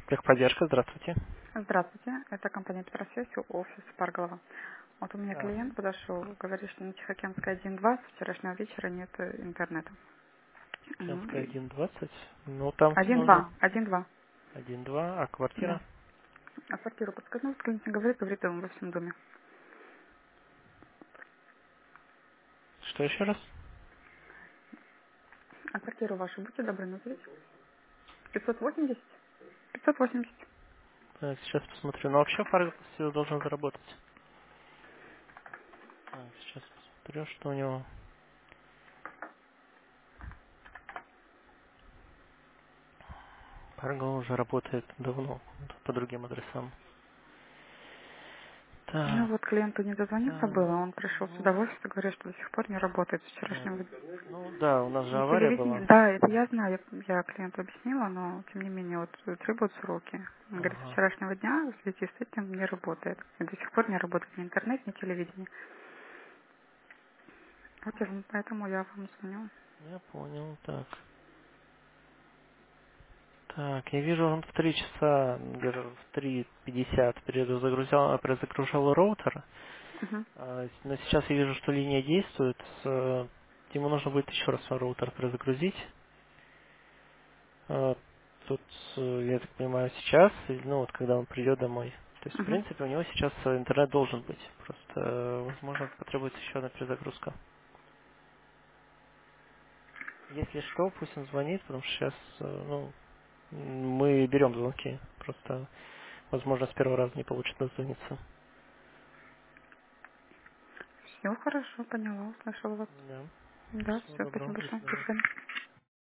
Техподдержка, здравствуйте. Здравствуйте, это компания Петросвязь, офис Парголова. Вот у меня Ага. клиент подошел, говорит, что на Тихоокеанской 1.2 с вчерашнего вечера нет интернета. Кемская 1.20. Ну, там, ну, 1.2, 1.2, 1.2, а да. квартира? А квартиру подсказал, клиент не говорит он во всем доме. Что еще раз? А квартиру вашу, будьте добры, назовите. 580? 580. Так, сейчас посмотрю. Но вообще Фаргал всё должен заработать. Так, сейчас посмотрю, что у него. Фаргал уже работает давно, по другим адресам. Ну Так, вот клиенту не дозвониться так, было, он пришел с ну, удовольствием, говорит, что до сих пор не работает с так. вчерашнего дня. Ну да, у нас же И авария телевидение, была. да, это я знаю, я клиенту объяснила, но тем не менее вот требуют сроки. Он говорит, с Ага. вчерашнего дня в связи с этим не работает. И до сих пор не работает ни интернет, ни телевидение. Вот поэтому я вам звоню. Я понял, так. Так, я вижу, он в 3 часа, где-то в 3:50 перезагружал роутер. Мгм. Но сейчас я вижу, что линия действует. Ему нужно будет еще раз роутер перезагрузить. Э, Тут, я так понимаю, сейчас, ну вот когда он придет домой. То есть, в Мгм. принципе, у него сейчас интернет должен быть. Просто, возможно, потребуется еще одна перезагрузка. Если что, пусть он звонит, потому что сейчас, ну, мы берем звонки. Просто, возможно, с первого раза не получится дозвониться. Все хорошо, поняла, услышала вас. Да. Да, Всего все, доброго, спасибо до большое. До свидания. свидания.